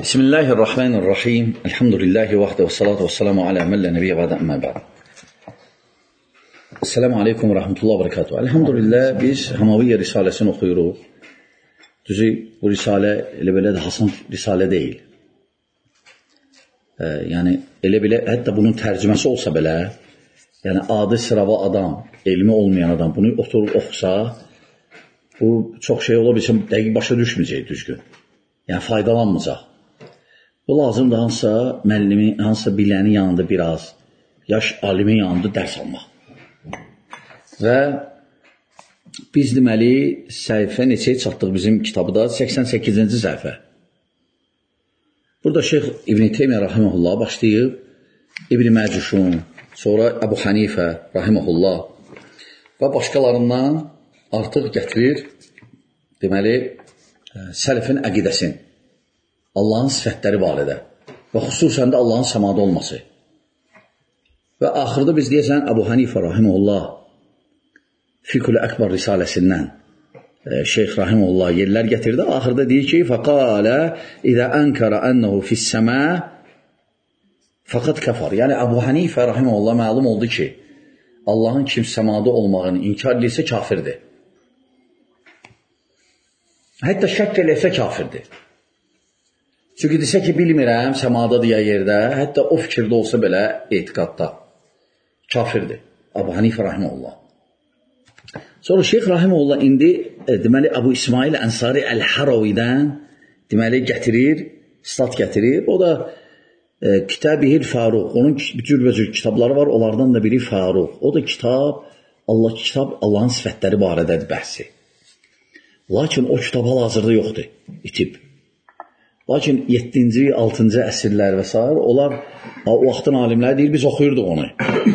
Bismillahirrahmanirrahim. Elhamdülillahi vahdə və salatu və salamu alə məllə nəbiyyə bədə əmmə bəd. Esselamu aleykum və rəhmətullah və bərəkatuhu. Elhamdülillah biz Hamaviyyə risaləsini oxuyuruq. Düzü bu risalə elə belə də hasan risalə deyil. Yəni elə belə hətta bunun tərcüməsi olsa belə, yəni adi sırava adam, elmi olmayan adam bunu oturub oxusa, bu çox şey ola bilsin, dəqiq başa düşməyəcək düzgün. Yəni faydalanmayacaq. Bu lazımdır hansısa müəllimi, hansısa bilənin yanında biraz, yaş alimin yanında dərs almaq. Və biz deməli səhifə neçəyə çatdıq bizim kitabda? 88-ci səhifə. Burada Şeyx İbn Teymiyyə rahimehullah başlayıb İbn Məcüşun, sonra Əbu Hanifə rahimehullah və başqalarından artıq gətirir deməli sələfin əqidəsin, Allahın sifətləri barədə və xüsusən də Allahın səmada olması. Və axırda biz deyəsən Əbu Hanifə rahimehullah Fiqhül Əkbar risaləsindən Şeyx rahimehullah yerlər gətirdi. Axırda deyir ki, fəqalə İzə ənkərə ənəhu fissəmə fəqət kəfər. Yəni Əbu Hanifə rahimehullah məlum oldu ki, Allahın kim səmada olmağını inkar edirsə kafirdir. Hətta şək eləsə kafirdir. Çünki desə ki, bilmirəm, səmadadır ya yerdə, hətta o fikirdə olsa belə etiqadda kafirdir. Əbu Hanifə rahimehullah. Sonra Şeyx rahimehullah indi deməli Əbu İsmail Ənsari Əl-Haravidən deməli gətirir, stat gətirir. O da Kitab-ı Faruq, onun cürbəcür kitabları var, onlardan da biri Faruq. O da kitab Allahın sifətləri barədədir bəhsi. Lakin o kitab hal-hazırda yoxdur, itib. Lakin 7-ci, 6-cı əsrlər və s. onlar o vaxtın alimləri deyir, biz oxuyurduq onu.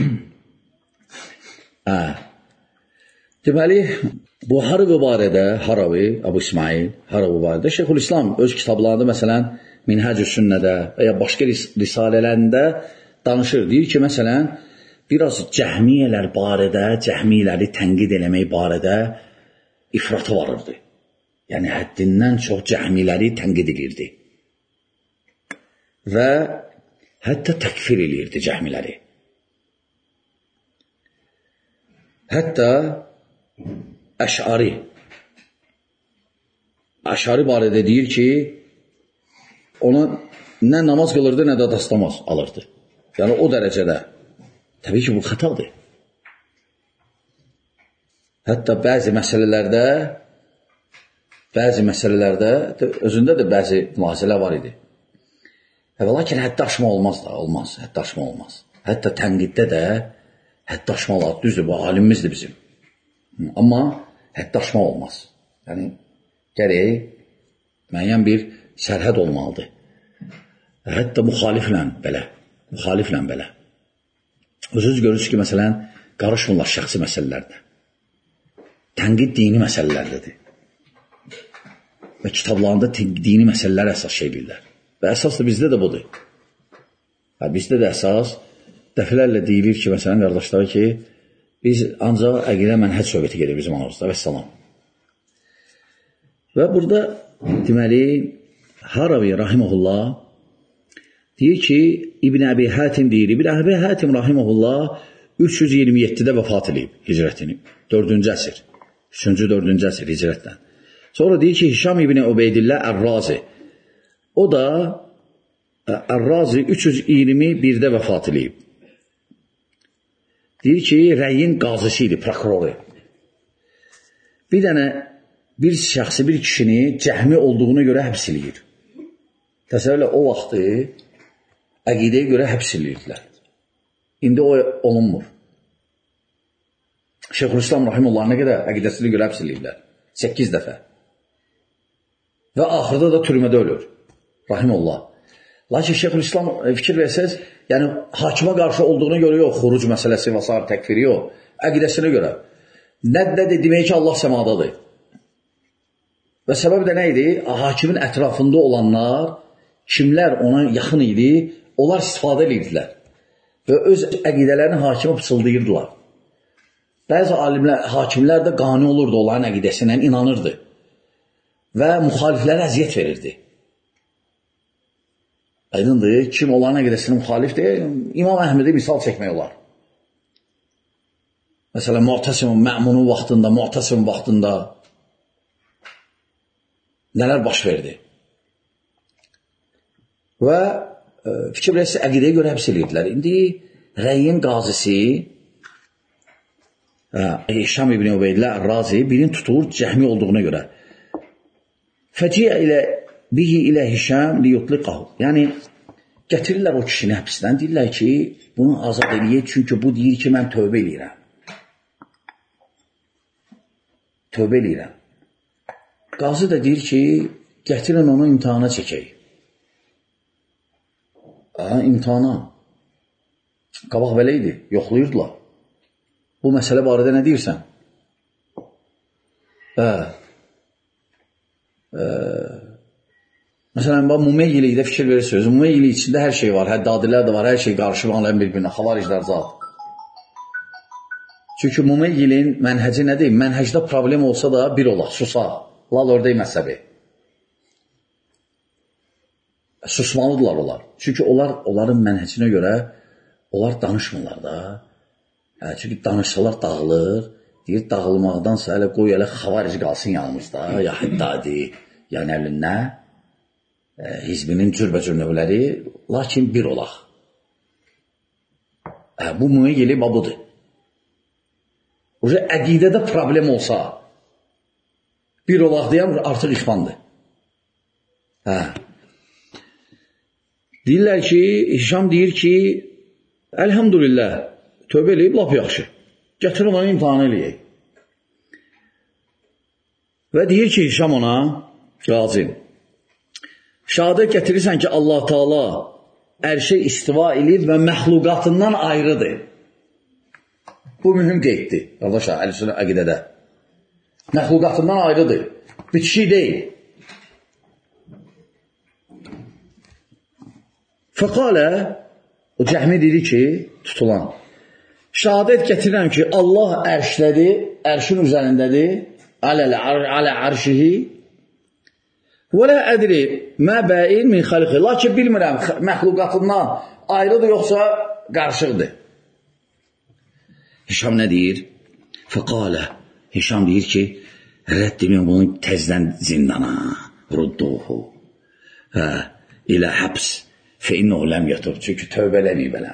Deməli, bu Haravi barədə, Əbu İsmail Haravi barədə Şeyxülislam öz kitablarında, məsələn, Minhəcü Sünnədə və ya başqa risalələrində danışır. Deyir ki, məsələn, biraz cəhmiyyələr barədə, cəhmiyələri tənqid eləmək barədə ifrata varırdı. Yəni, həddindən çox cəhmiləri tənqid edirdi. Və hətta təkfir edirdi cəhmiləri. Hətta Əşari barədə deyir ki, ona nə namaz qılırdı, nə də dastamaz alırdı. Yəni, o dərəcədə. Təbii ki, bu xətadır. Hətta bəzi məsələlərdə özündə də bəzi mühazələr var idi. Lakin həddə aşma olmaz da, həddə aşma olmaz. Hətta tənqiddə də həddə aşma olar, düzdür, bu alimimizdir bizim. Amma həddə aşma olmaz. Yəni, gərək müəyyən bir sərhəd olmalıdır. Hətta müxaliflə belə. Özünüz görürsünüz ki, məsələn, qarışmırlar şəxsi məsələlərdə. Tənqid dini məsələlərdədir. Və kitablarında dini məsələlər əsas şey bilirlər. Və əsas da bizdə də budur. Bizdə də əsas dəfələrlə deyilir ki, məsələn, qardaşlar ki, biz ancaq əqidə mənhəc söhbəti gedir bizim aramızda və səlam. Və burada deməli Haravi rahimehullah deyir ki, İbn Əbi Hatim deyir. İbn Əbi Hatim rahimehullah 327-də vəfat edib hicrətini. 4-cü əsr. 3-cü, 4-cü əsr hicrətdən. Sonra deyir ki, Hişam İbn Ubeydillah Ər-Razi. O da Ər-Razi 321-də vəfat edib. Deyir ki, rəyin qazisi idi, prokuroru. Bir şəxsi, bir kişini cəhmi olduğuna görə həbs eləyir. Təsəvvürlə o vaxtı əqidəyə görə həbs eləyirdilər. İndi o olunmur. Şeyxülislam rahimehullah nə qədər əqidəsinə görə həbs eləyirlər? 8 dəfə. Və axırda da türmədə ölür. Rahimehullah. Lakin Şeyxülislam fikir versəz, yəni hakimə qarşı olduğuna görə yox, xuruc məsələsi və s. təkfiri yox, əqidəsinə görə. Nədir demək ki, Allah səmadadır. Və səbəb də nə idi? Hakimin ətrafında olanlar, kimlər ona yaxın idi, onlar istifadə edirdilər. Və öz əqidələrini hakimə pıçıldayırdılar. Bəzi alimlər, hakimlər də qani olurdu, onların əqidəsinə inanırdı. Və müxaliflərə əziyyət verirdi. Aydındır, kim onların əqidəsinə müxalifdir, İmam Əhmədi misal çəkmək olar. Məsələn, Mu'təsimin, Mə'munun vaxtında nələr baş verdi? Və fikir verəsi əqidəyə görə həbs edirdilər. İndi Rəyin qazisi Hişam ibn Ubeydillah Razi birini tutur cəhmi olduğuna görə. Fəciyə ilə bihi ilə Hişam liyutliqahu. Yəni, gətirirlər o kişini həbsdən, deyirlər ki, bunu azad eləyək, çünki bu deyir ki, mən tövbə eləyirəm. Tövbə eləyirəm. Qazı da deyir ki, gətirin onu imtihana çəkək. İmtihana. Qabaq belə idi, yoxlayırdılar. Bu məsələ barədə nə deyirsən? Məsələn, Mumeyyilikdə fikir verirsiniz. Mumeyyilik içində hər şey var, həddadilər də var, hər şey qarışıb alən bir-birinə, xavariclər zat. Çünki Mumeyyilin mənhəci nədir? Mənhəcdə problem olsa da bir olar, susar. Lal ördək məzhəbi. Susmalıdırlar onlar. Çünki onların mənhəcinə görə onlar danışmırlar da. Çünki danışsalar dağılır. Deyir, dağılmaqdansa hələ qoy elə xavarici qalsın yanımızda. Ya həddadi, ya nəlinə. Hizbinin cürbəcür növləri. Lakin bir olaq. Bu Mumeyyili babudur. Əqidədə problem olsa, bir olaq deyəm, artıq ixvandır. Deyirlər ki, Hişam deyir ki, əlhamdülillah, tövbə eləyib, lap yaxşı. Gətirin onu imtihanı eləyək. Və deyir ki, Hişam ona, Qazim, şəhadət gətirirsən ki, Allah Taala ərşə istiva eləyib və məxluqatından ayrıdır. Bu mühüm qeyddir, qardaşlar, əl-sünnə əqidədə. Məxluqatından ayrıdır, bitişik deyil. Fəqalə, o cəhmi dedi ki, tutulan, şəhadət gətirirəm ki, Allah ərşlədir, ərşin üzərindədir, alə ərşihi, və lə ədri mə bəin min xalqi, lakin bilmirəm, məxluqatından ayrıdır, yoxsa qarşıqdır. Hişam nə deyir? Fəqalə, Hişam deyir ki, rəddinin bunu təzdən zindana, rudduhu, ilə həbs, fəinnəhu ləm yatub, çünki tövbə eləməyib ələm.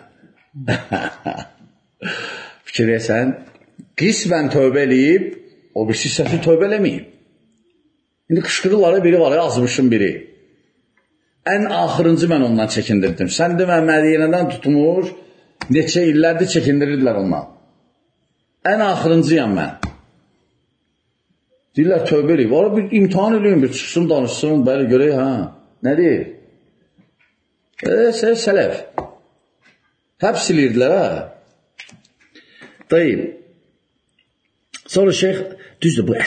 Fikir versən, qismən tövbə eləyib, o birisi səfi tövbə eləməyib. İndi qışqırırlar, biri var, azmışım biri. Ən axırıncı mən ondan çəkindirdim. Sən demə, Mədiyinədən tutmuş, neçə illərdir çəkindirirlər ondan. Ən axırıncıyam mən. Deyirlər, tövbə eləyib. Orada bir imtihan eləyim, bir çıxsın, danışsın, bəli, görək, nə deyir? Sələf. Həbs eləyirdilər, Dayıb. Sonra şeyx, düzdür, bu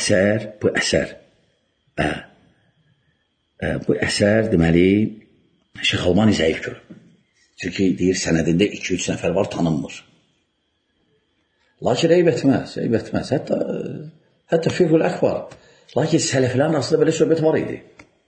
əsər, deməli, Şeyx Albani zəif görür. Çünki deyir, sənədində 2-3 nəfər var, tanınmır. Lakin eyb etməz. Hətta fiqhül əkbar. Lakin sələflərin arasında belə söhbət var idi.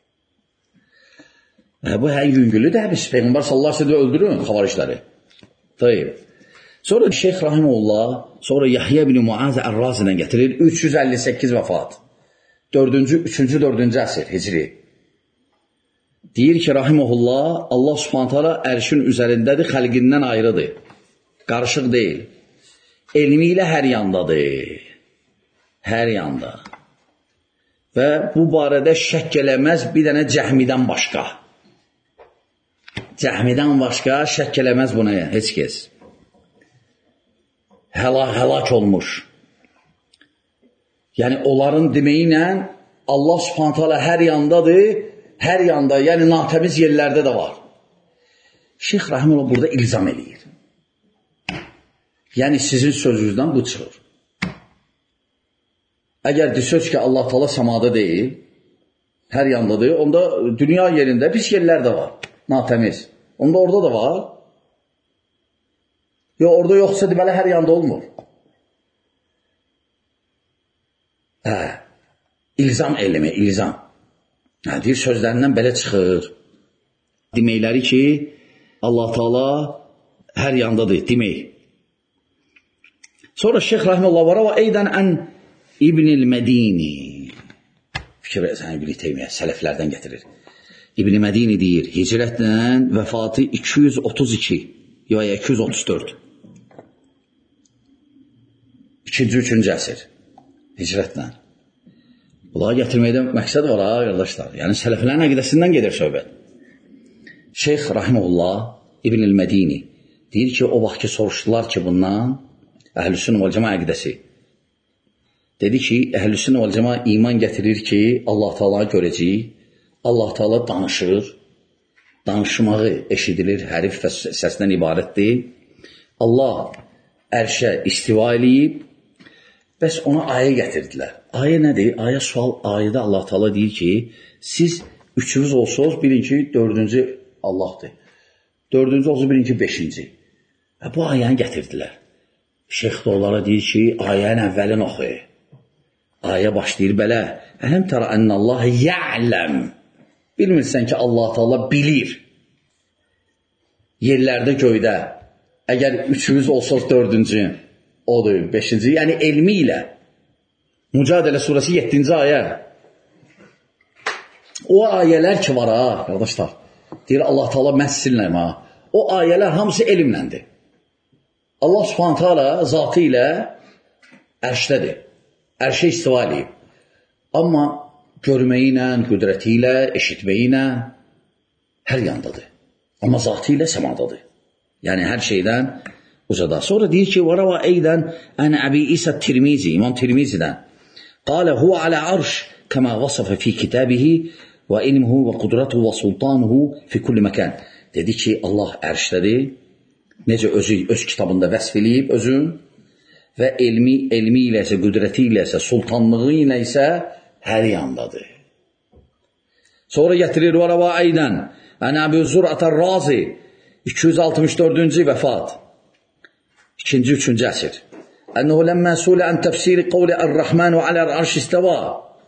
Bu yüngülü də həbis. Peyğəmbər sallallahu aleyhi ve sellem öldürün xavaricləri. Tayyib. Sonra Şeyx Rahimullah, sonra Yahya ibn Muaz Ər-Razidən gətirir, 358 vəfat. 3-4-cü əsr, hicri. Deyir ki, Rahimullah, Allah subhanət hala ərşin üzərindədir, xəlqindən ayrıdır. Qarışıq deyil. Elmi ilə hər yandadır. Hər yanda. Və bu barədə şəkk eləməz bir dənə cəhmidən başqa. Cəhmidən başqa şəkk eləməz buna heç kəs. Həlak olmuş. Yəni, onların deməyi ilə Allah subhanət hala hər yandadır, hər yanda, yəni natəmiz yerlərdə də var. Şeyx Rahimullah burada ilzam eləyir. Yəni, sizin sözünüzdən bu çıxır. Əgər desöz ki, Allah Taala səmada deyil, hər yandadır, onda dünya yerində pis yerlər də var, natəmiz. Onda orada da var. Orada yoxsa deməli hər yanda olmur. İlzam eləmə, ilzam. Deyir, sözlərindən belə çıxır. deməkləri ki, Allah Taala hər yandadır demək. Sonra Şeyx Rahimullah var və eydən ən İbn-i Mədini. Fikir versən İbn-i Teymiyyə sələflərdən gətirir. İbn-i Mədini deyir, hicrətlə vəfatı 232 ya 234. 2-3-cü əsr hicrətlə. Bunları gətirməkdə məqsəd var ha, qardaşlar. Yəni sələflərin əqidəsindən gedir söhbət. Şeyx Rahimullah İbn-i Mədini deyir ki, o vaxt ki soruşdular ki bundan Əhl-i-Sünnə vəl-Cəmaə əqidəsi. Dedi ki, Əhl-i-Sünnə vəl-Cəmaə iman gətirir ki, Allah Teala görəcək, Allah Teala danışır, danışmağı eşidilir, hərif və səsdən ibarətdir. Allah ərşə istiva eləyib, bəs ona ayə gətirdilər. Ayə nədir? Ayə sual, ayədə Allah Teala deyir ki, siz üçünüz olsanız, birinci, dördüncü Allahdır. Dördüncü olsa birinci, beşinci. Və bu ayəni gətirdilər. Şeyx də onlara deyir ki, ayənin əvvəlini oxu. Ayə başlayır belə. Ələm tərə ənəlləhə ya'ləm. Bilmirsən ki, Allah Teala bilir. Yerlərdə, göydə. Əgər üçümüz olsanız dördüncü, odur, beşinci. Yəni elmi ilə. Mücadilə surəsi 7-ci ayə. O ayələr ki var ha, qardaşlar. Deyir Allah Teala məhsillə ha. O ayələr hamısı elmləndir. Allah Subhanahu Taala zatı ilə ərşdədir. Ərşə istiva eləyib. Amma görməyi ilə, qüdrəti ilə, eşitməyi ilə hər yandadır. Amma zatı ilə səmadadır. Yəni hər şeydən ucada. Sonra deyir ki, وَرَوَا اَيْدًا أَنَ أَبِي إِسَى التِّرْمِزِ İmam Tirmizi'dən قَالَ هُوَ عَلَى عَرْشِ كَمَا وَصَفَ فِي كِتَابِهِ وَإِلْمُهُ وَقُدْرَتُهُ وَسُلْطَانُهُ فِي كُلِّ مَكَانٍ. Dedi ki, Allah ərşdədir. Necə öz kitabında vəsf eləyib özün və elmi ilə isə, qüdrəti ilə isə, sultanlığı ilə isə hər yandadır. Sonra gətirir وَرَوَا اَيْدًا أَنَ أَبِي زُرْعَةَ الرَّازِ 264-cü vəfat 2-3-cü əsr أَنَّهُ لَمَّا سُولَ عَنْ تَفْسِيرِ قَوْلِ الرَّحْمَنُ عَلَى الْعَرْشِ اسْتَوَى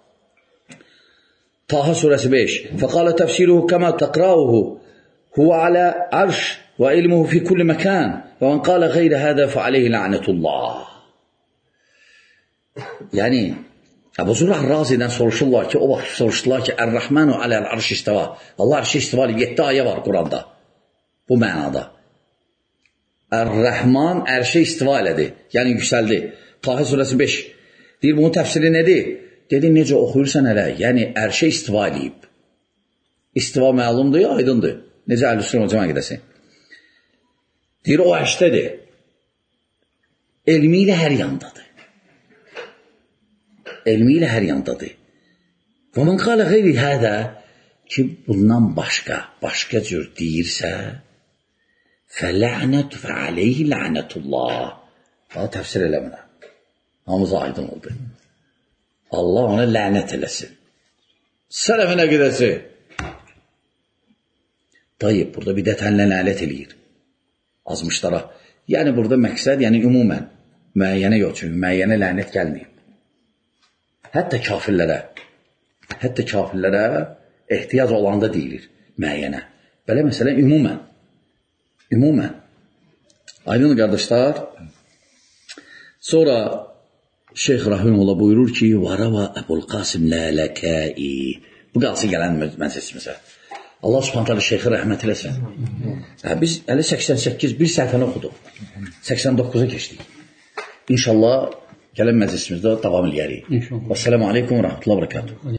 Taha surəsi 5 فَقَالَ تَفْسِيرُهُ كَمَا تَقْرَأُهُ هُوَ عَلَى عَرْشِ وَإِلْمُهُ فِي كُلِّ مَكَانٍ وَمَنْ قَالَ غَيْرَ هَذَا فَعَلَيْهِ لَعْنَةُ اللّٰهِ. Yəni Əbu Zur'a Razi'dən soruşurlar ki, o vaxt soruşdular ki, Ər-Rəhmənu aləl arş istiva. Allah arşı istiva ilə 7 ayə var Quranda. Bu mənada. Ər-Rəhman ərşə istiva elədi. Yəni yüksəldi. Taha surəsi 5. Deyir, bunun təfsiri nədir? Dedi, necə oxuyursan hələ? Yəni ərşə istiva eləyib. İstiva məlumdur, aydındır. Necə Əhl-i-Sünnə vəl-Cəmaə əqidəsi. Deyir, o ərşdədir. Elmi ilə hər yandadır. Elmi ilə hər yandadır. Və mən qalə qeyri hədə ki, bundan başqa cür deyirsə, fələnət və aleyhi lənətullah. Daha təfsir eləmənə. Hamıza aydın oldu. Allah ona lənət eləsin. Sələfin əqidəsi. Tayyib, burada bidətənlə lənət eləyir. Azmışlara. Yəni, burada məqsəd, yəni ümumən, müəyyənə yox, çünki müəyyənə lənət gəlməyib. Hətta kafirlərə ehtiyac olanda deyilir müəyyənə. Belə məsələn, ümumən. Aydın qardaşlar, sonra Şeyx Rahimullah buyurur ki, وَرَوَا أَبُو الْقَاسِمْ لَلَكَائِ Bu qalsı gələn məclisimizə. Allah subhanətələ şeyxi rəhmət eləsin. Biz 88 bir səhifəni oxuduq. 89-a keçdik. İnşallah gələn məclisimizdə davam edərik. Və sələmu aleykum və rəhmətullah və bərəkatuhu.